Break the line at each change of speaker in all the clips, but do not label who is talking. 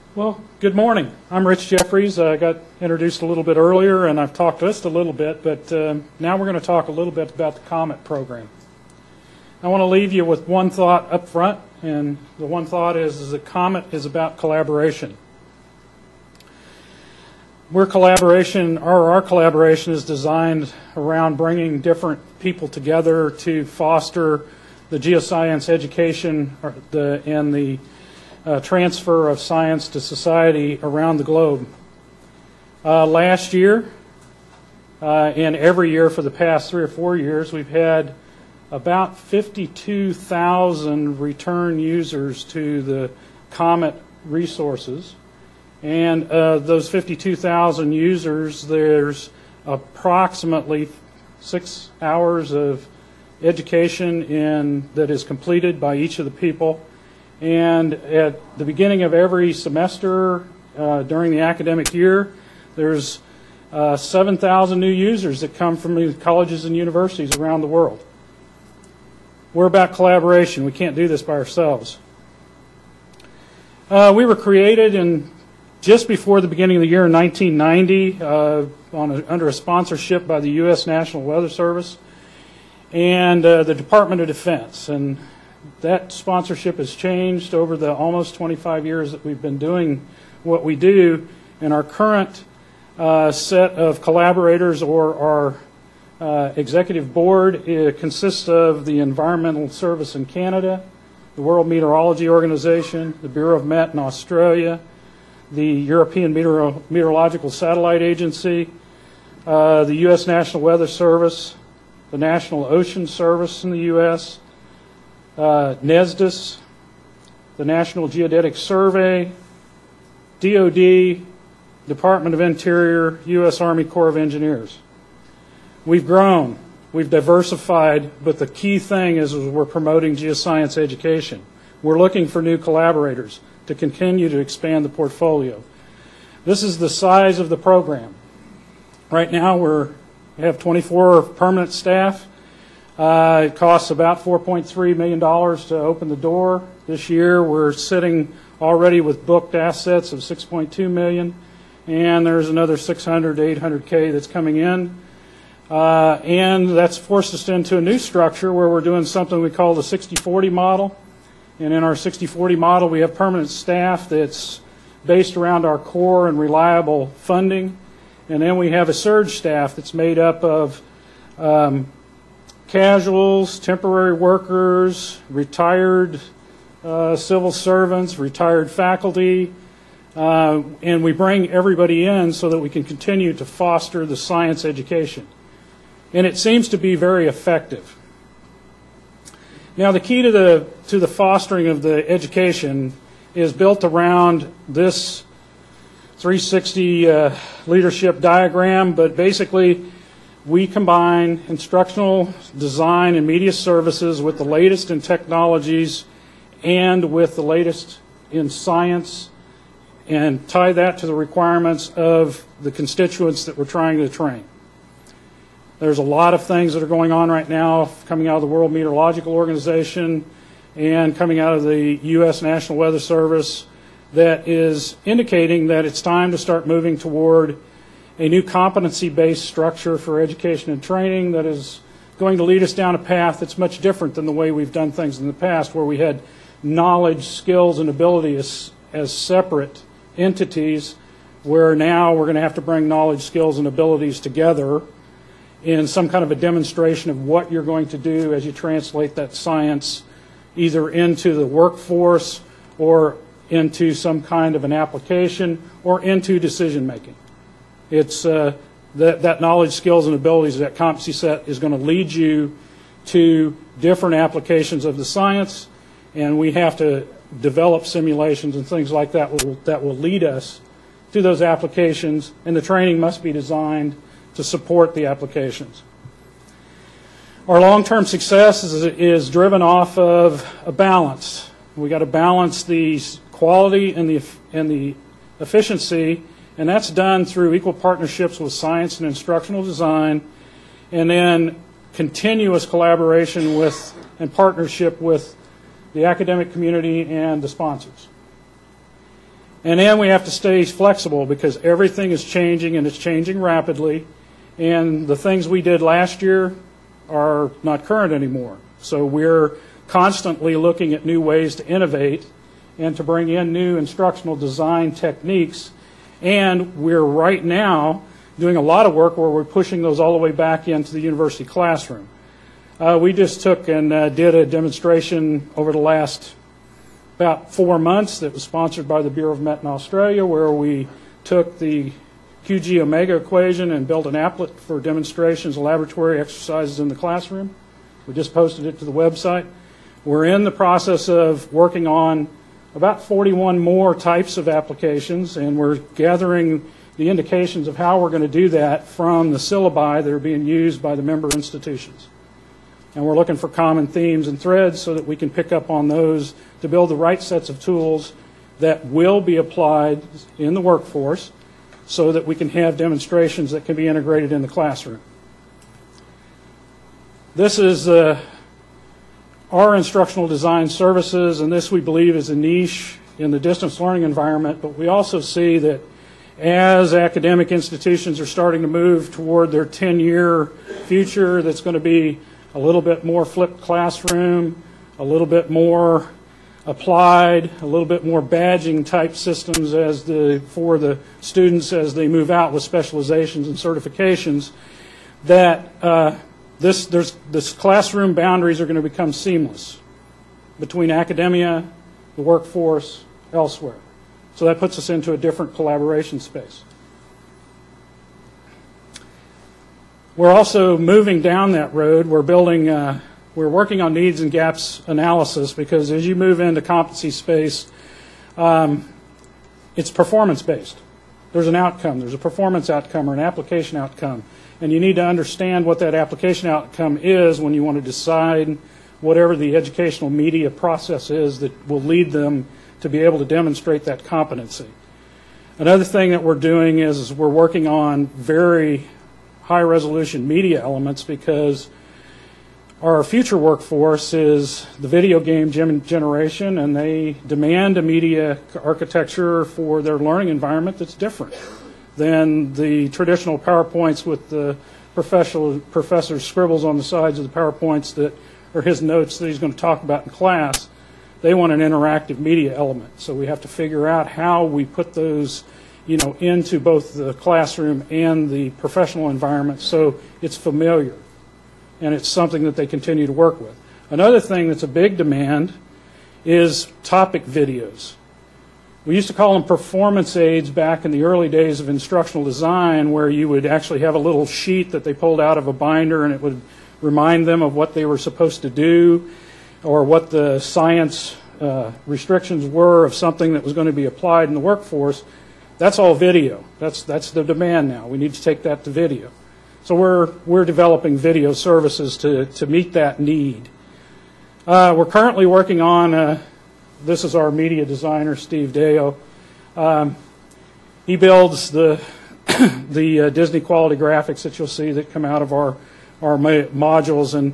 Well, good morning. I'm Rich Jeffries. I got introduced a little bit earlier, and I've talked just a little bit, but now we're going to talk a little bit about the COMET program. I want to leave you with one thought up front, and the one thought is that COMET is about collaboration. Our collaboration is designed around bringing different people together to foster the geoscience education and the transfer of science to society around the globe. Last year, and every year for the past 3 or 4 years, we've had about 52,000 return users to the COMET resources. And those 52,000 users, there's approximately 6 hours of education that is completed by each of the people. And at the beginning of every semester during the academic year, there's 7,000 new users that come from the colleges and universities around the world. We're about collaboration. We can't do this by ourselves. We were created just before the beginning of the year in 1990 under a sponsorship by the U.S. National Weather Service and the Department of Defense. And that sponsorship has changed over the almost 25 years that we've been doing what we do. And our current set of collaborators, or our executive board, consists of the Environmental Service in Canada, the World Meteorology Organization, the Bureau of Met in Australia, the European Meteorological Satellite Agency, the U.S. National Weather Service, the National Ocean Service in the U.S., NESDIS, the National Geodetic Survey, DOD, Department of Interior, U.S. Army Corps of Engineers. We've grown, we've diversified, but the key thing is we're promoting geoscience education. We're looking for new collaborators to continue to expand the portfolio. This is the size of the program. Right now we have 24 permanent staff. It costs about $4.3 million to open the door. This year we're sitting already with booked assets of $6.2 million, and there's another $600 to $800K that's coming in. And that's forced us into a new structure where we're doing something we call the 60-40 model. And in our 60-40 model, we have permanent staff that's based around our core and reliable funding. And then we have a surge staff that's made up of casuals, temporary workers, retired civil servants, retired faculty, and we bring everybody in so that we can continue to foster the science education. And it seems to be very effective. Now, the key to the fostering of the education is built around this 360 leadership diagram, but basically we combine instructional design and media services with the latest in technologies and with the latest in science, and tie that to the requirements of the constituents that we're trying to train. There's a lot of things that are going on right now coming out of the World Meteorological Organization and coming out of the U.S. National Weather Service that is indicating that it's time to start moving toward a new competency-based structure for education and training that is going to lead us down a path that's much different than the way we've done things in the past, where we had knowledge, skills, and ability as separate entities, where now we're going to have to bring knowledge, skills, and abilities together in some kind of a demonstration of what you're going to do as you translate that science either into the workforce or into some kind of an application or into decision making. It's that knowledge, skills, and abilities, that competency set is going to lead you to different applications of the science, and we have to develop simulations and things like that that will lead us to those applications, and the training must be designed to support the applications. Our long-term success is driven off of a balance. We got to balance the quality and the efficiency, and that's done through equal partnerships with science and instructional design, and then continuous collaboration with and partnership with the academic community and the sponsors. And then we have to stay flexible because everything is changing and it's changing rapidly. And the things we did last year are not current anymore. So we're constantly looking at new ways to innovate and to bring in new instructional design techniques. And we're right now doing a lot of work where we're pushing those all the way back into the university classroom. We just took and did a demonstration over the last about 4 months that was sponsored by the Bureau of Met in Australia, where we took the QG omega equation and built an applet for demonstrations and laboratory exercises in the classroom. We just posted it to the website. We're in the process of working on about 41 more types of applications, and we're gathering the indications of how we're going to do that from the syllabi that are being used by the member institutions. And we're looking for common themes and threads so that we can pick up on those to build the right sets of tools that will be applied in the workforce so that we can have demonstrations that can be integrated in the classroom. This is our instructional design services, and this we believe is a niche in the distance learning environment, but we also see that as academic institutions are starting to move toward their 10-year future, that's going to be a little bit more flipped classroom, a little bit more applied, a little bit more badging type systems for the students as they move out with specializations and certifications, that this classroom boundaries are going to become seamless between academia, the workforce, elsewhere. So that puts us into a different collaboration space. We're also moving down that road. We're working on needs and gaps analysis because as you move into competency space, it's performance-based. There's an outcome. There's a performance outcome or an application outcome. And you need to understand what that application outcome is when you want to decide whatever the educational media process is that will lead them to be able to demonstrate that competency. Another thing that we're doing is we're working on very high-resolution media elements because our future workforce is the video game generation, and they demand a media architecture for their learning environment that's different than the traditional PowerPoints with the professor's scribbles on the sides of the PowerPoints that are his notes that he's going to talk about in class. They want an interactive media element. So we have to figure out how we put those into both the classroom and the professional environment so it's familiar and it's something that they continue to work with. Another thing that's a big demand is topic videos. We used to call them performance aids back in the early days of instructional design, where you would actually have a little sheet that they pulled out of a binder and it would remind them of what they were supposed to do or what the science restrictions were of something that was going to be applied in the workforce. That's all video. That's the demand now. We need to take that to video. So we're developing video services to meet that need. We're currently working on, this is our media designer, Steve Deo. He builds the Disney quality graphics that you'll see that come out of our modules, and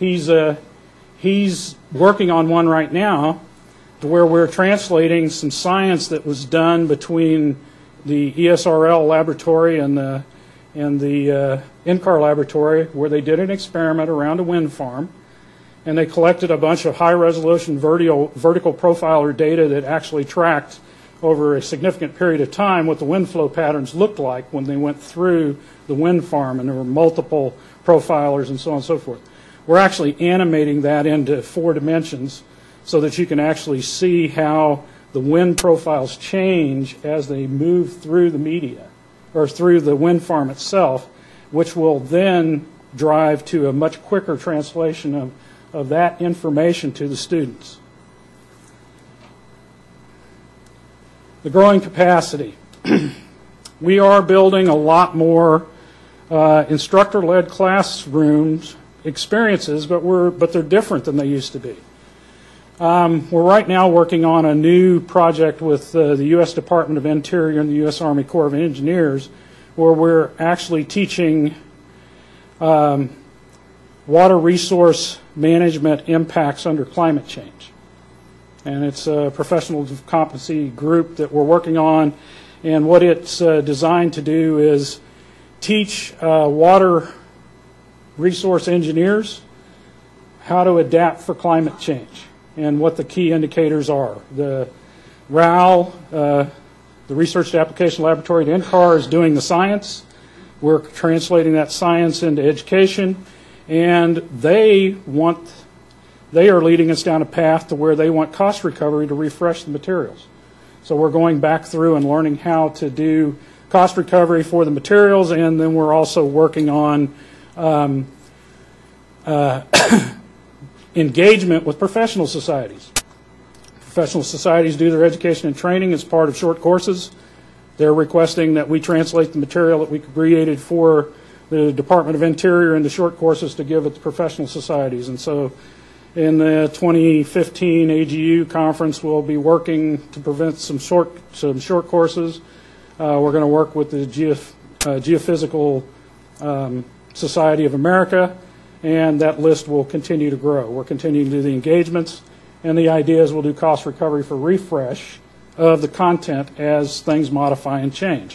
he's working on one right now to where we're translating some science that was done between the ESRL laboratory and the NCAR laboratory, where they did an experiment around a wind farm, and they collected a bunch of high-resolution vertical profiler data that actually tracked over a significant period of time what the wind flow patterns looked like when they went through the wind farm, and there were multiple profilers and so on and so forth. We're actually animating that into 4 dimensions so that you can actually see how the wind profiles change as they move through the media or through the wind farm itself, which will then drive to a much quicker translation of that information to the students. The growing capacity. We are building a lot more instructor-led classrooms experiences, but they're different than they used to be. We're right now working on a new project with the U.S. Department of Interior and the U.S. Army Corps of Engineers, where we're actually teaching water resource management impacts under climate change. and it's a professional competency group that we're working on. And what it's designed to do is teach water resource engineers how to adapt for climate change and what the key indicators are. The RAL, the Research to Application Laboratory at NCAR, is doing the science. We're translating that science into education, and they are leading us down a path to where they want cost recovery to refresh the materials. So we're going back through and learning how to do cost recovery for the materials, and then we're also working on engagement with professional societies. Professional societies do their education and training as part of short courses. They're requesting that we translate the material that we created for the Department of Interior into short courses to give it to professional societies. And so in the 2015 AGU conference, we'll be working to prevent some short courses. We're going to work with the Geophysical Society of America, and that list will continue to grow. We're continuing to do the engagements, and the idea is we'll do cost recovery for refresh of the content as things modify and change.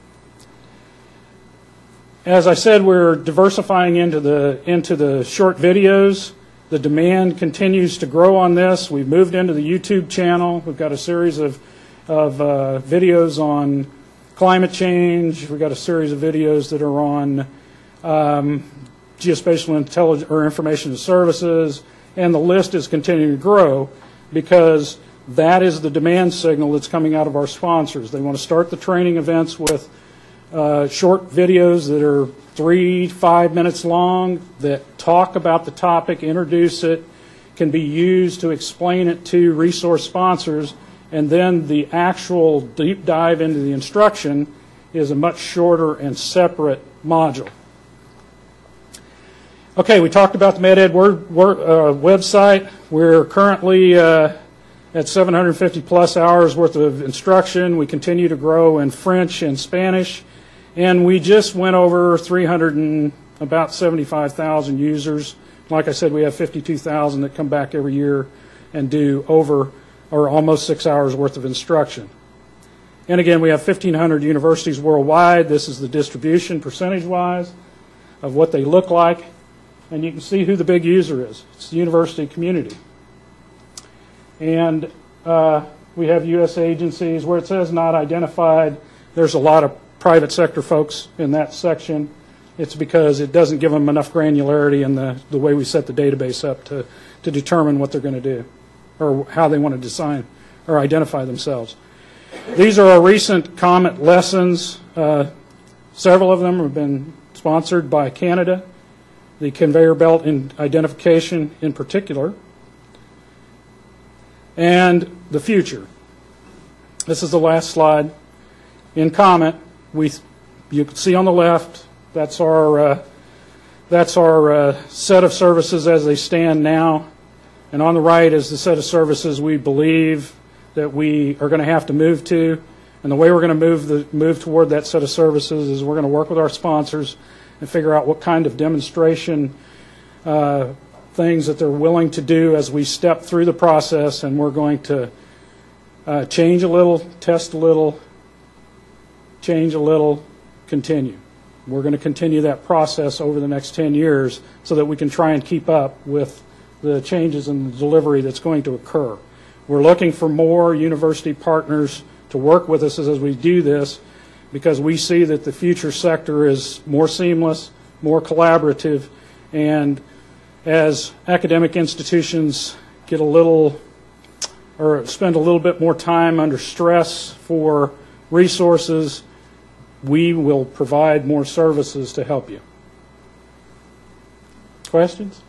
As I said, we're diversifying into the short videos. The demand continues to grow on this. We've moved into the YouTube channel. We've got a series of videos on climate change. We've got a series of videos that are on geospatial intelligence or information services, and the list is continuing to grow because that is the demand signal that's coming out of our sponsors. They want to start the training events with short videos that are 3 to 5 minutes long that talk about the topic, introduce it, can be used to explain it to resource sponsors, and then the actual deep dive into the instruction is a much shorter and separate module. Okay, we talked about the MedEd website. We're currently at 750 plus hours worth of instruction. We continue to grow in French and Spanish. And we just went over about 75,000 users. Like I said, we have 52,000 that come back every year and do over or almost 6 hours worth of instruction. And again, we have 1,500 universities worldwide. This is the distribution percentage-wise of what they look like. And you can see who the big user is. It's the university community. And we have U.S. agencies where it says not identified. There's a lot of private sector folks in that section. It's because it doesn't give them enough granularity in the way we set the database up to determine what they're going to do or how they want to design or identify themselves. These are our recent COMET lessons. Several of them have been sponsored by Canada, the conveyor belt identification in particular, and the future. This is the last slide. In COMET, you can see on the left, that's our set of services as they stand now, and on the right is the set of services we believe that we are going to have to move to. And the way we're going to move toward that set of services is we're going to work with our sponsors and figure out what kind of demonstration things that they're willing to do as we step through the process, and we're going to change a little, test a little, change a little, continue. We're going to continue that process over the next 10 years so that we can try and keep up with the changes in the delivery that's going to occur. We're looking for more university partners to work with us as we do this, because we see that the future sector is more seamless, more collaborative, and as academic institutions get a little or spend a little bit more time under stress for resources, we will provide more services to help you. Questions?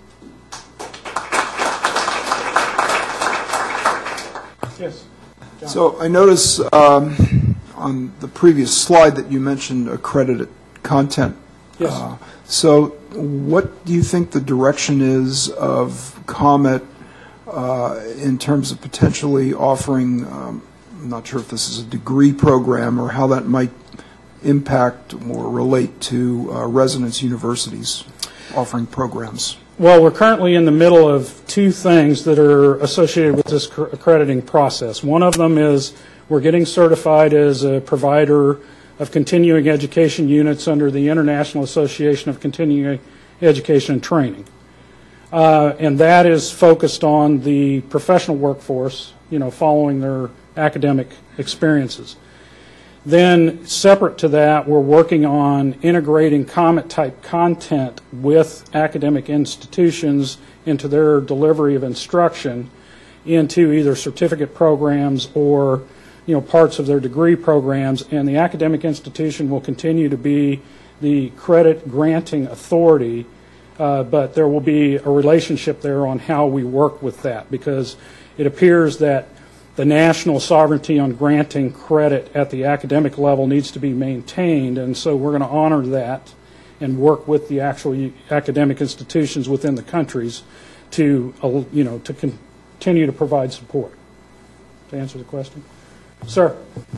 Yes. John.
So I notice on the previous slide that you mentioned accredited content.
Yes.
So what do you think the direction is of COMET in terms of potentially offering, I'm not sure if this is a degree program or how that might impact or relate to residence universities offering programs?
Well, we're currently in the middle of two things that are associated with this accrediting process. One of them is we're getting certified as a provider of continuing education units under the International Association of Continuing Education and Training. And that is focused on the professional workforce, following their academic experiences. Then, separate to that, we're working on integrating COMET-type content with academic institutions into their delivery of instruction into either certificate programs or, parts of their degree programs. And the academic institution will continue to be the credit granting authority, but there will be a relationship there on how we work with that, because it appears that the national sovereignty on granting credit at the academic level needs to be maintained, and so we're going to honor that and work with the actual academic institutions within the countries to, to continue to provide support. To answer the question, sir.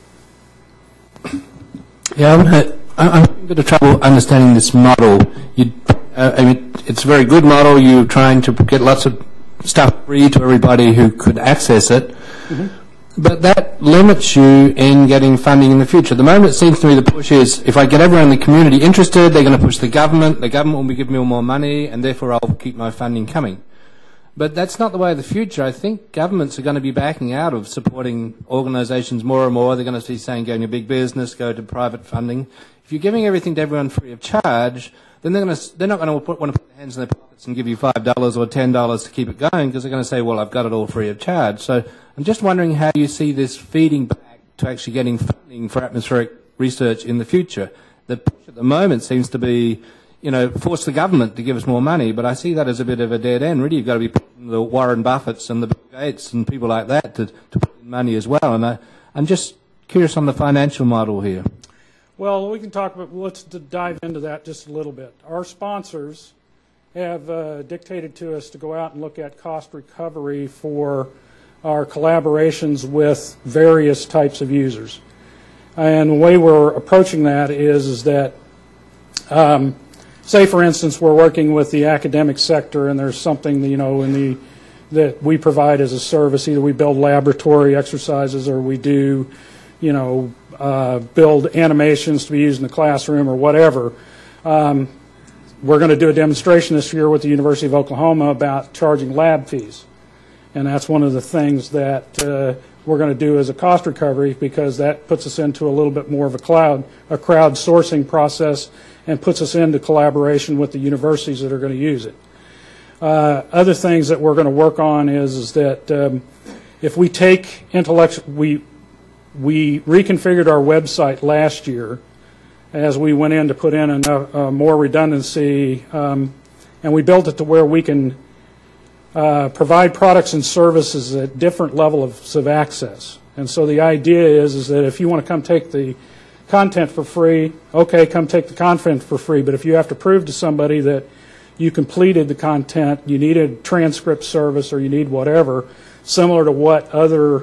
Yeah, I'm having a bit of trouble understanding this model. It's a very good model. You're trying to get lots of stuff free to everybody who could access it. Mm-hmm. But that limits you in getting funding in the future. At the moment, it seems to me the push is, if I get everyone in the community interested, they're going to push the government will be giving me more money, and therefore I'll keep my funding coming. But that's not the way of the future. I think governments are going to be backing out of supporting organisations more and more. They're going to be saying, go into big business, go to private funding. If you're giving everything to everyone free of charge, then they're not going to want to put their hands in their pockets and give you $5 or $10 to keep it going, because they're going to say, well, I've got it all free of charge. So I'm just wondering how you see this feeding back to actually getting funding for atmospheric research in the future. The push at the moment seems to be, force the government to give us more money, but I see that as a bit of a dead end. Really, you've got to be putting the Warren Buffetts and the Bill Gates and people like that to put in money as well. And I'm just curious on the financial model here.
Well, we can talk about, let's dive into that just a little bit. Our sponsors have dictated to us to go out and look at cost recovery for our collaborations with various types of users. And the way we're approaching that is that, say for instance, we're working with the academic sector and there's something, that we provide as a service. Either we build laboratory exercises or we do, build animations to be used in the classroom or whatever. We're going to do a demonstration this year with the University of Oklahoma about charging lab fees. And that's one of the things that we're going to do as a cost recovery, because that puts us into a little bit more of a crowdsourcing process and puts us into collaboration with the universities that are going to use it. Other things that we're going to work on is that if we take we reconfigured our website last year as we went in to put in more redundancy, and we built it to where we can provide products and services at different levels of access. And so the idea is that if you want to come take the content for free, okay, come take the content for free. But if you have to prove to somebody that you completed the content, you need a transcript service, or you need whatever, similar to what other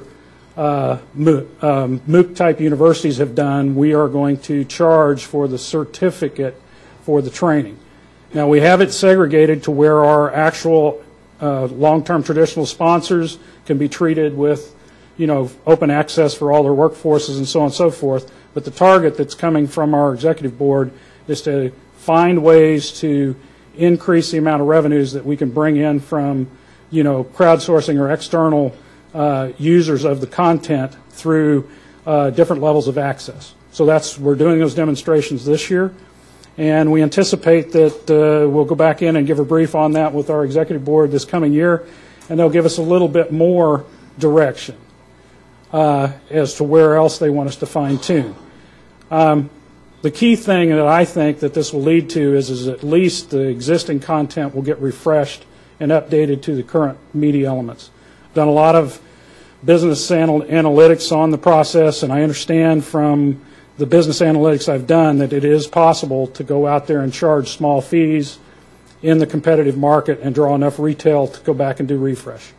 MOOC-type universities have done, we are going to charge for the certificate for the training. Now, we have it segregated to where our actual long-term traditional sponsors can be treated with, open access for all their workforces and so on and so forth. But the target that's coming from our executive board is to find ways to increase the amount of revenues that we can bring in from, crowdsourcing or external users of the content through different levels of access. So we're doing those demonstrations this year, and we anticipate that we'll go back in and give a brief on that with our executive board this coming year, and they'll give us a little bit more direction as to where else they want us to fine-tune. The key thing that I think that this will lead to is at least the existing content will get refreshed and updated to the current media elements. I've done a lot of business analytics on the process, and I understand from the business analytics I've done that it is possible to go out there and charge small fees in the competitive market and draw enough retail to go back and do refresh.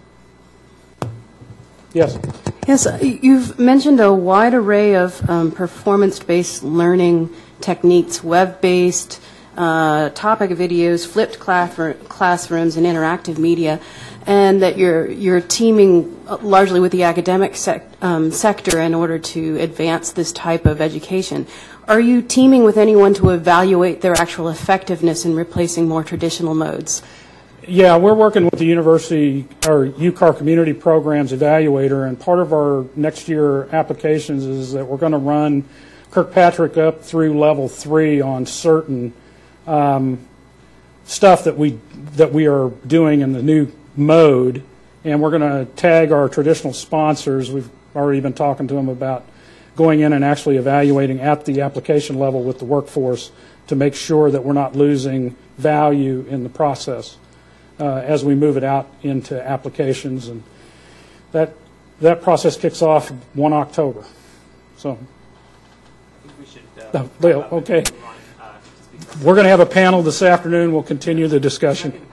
Yes?
Yes, you've mentioned a wide array of performance-based learning techniques, web-based, topic videos, flipped classrooms, and interactive media, and that you're teaming largely with the academic sector in order to advance this type of education. Are you teaming with anyone to evaluate their actual effectiveness in replacing more traditional modes?
Yeah, we're working with the university, or UCAR Community Programs Evaluator, and part of our next year applications is that we're going to run Kirkpatrick up through level 3 on certain stuff that we are doing in the new mode, and we're going to tag our traditional sponsors. We've already been talking to them about going in and actually evaluating at the application level with the workforce to make sure that we're not losing value in the process as we move it out into applications. And that process kicks off 1 October. So, okay. We're going to have a panel this afternoon. We'll continue the discussion.